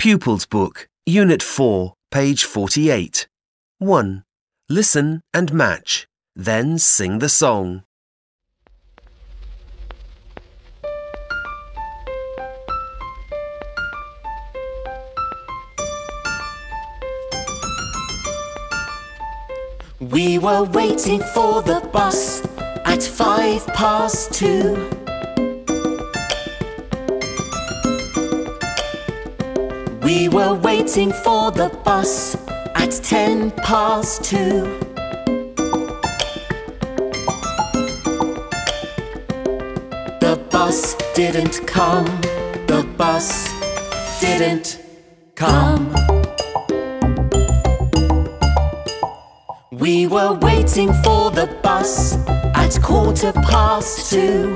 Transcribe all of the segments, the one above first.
Pupils Book, Unit 4, page 48. 1. Listen and match. Then sing the song. We were waiting for the bus at 2:05. We were waiting for the bus at 2:10. The bus didn't come. The bus didn't come. We were waiting for the bus at 2:15.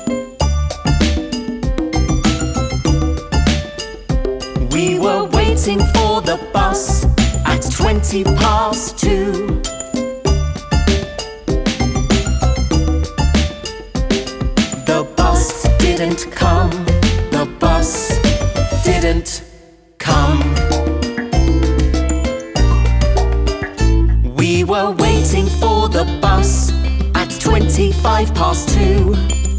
We were waiting for the bus at 2:20. The bus didn't come. The bus didn't come. We were waiting for the bus at 2:25.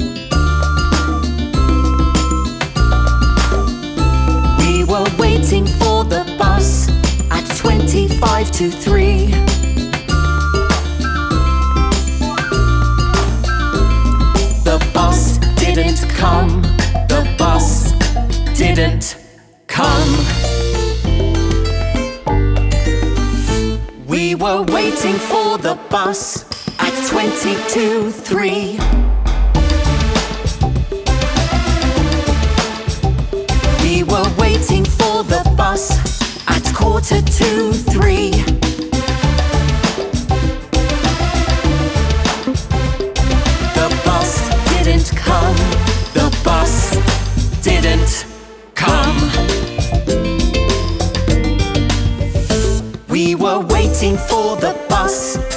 We were waiting for the bus at 3:25. The bus didn't come. The bus didn't come. We were waiting for the bus at 3:22. We were waiting for the bus at 2:45. The bus didn't come. The bus didn't come. We were waiting for the bus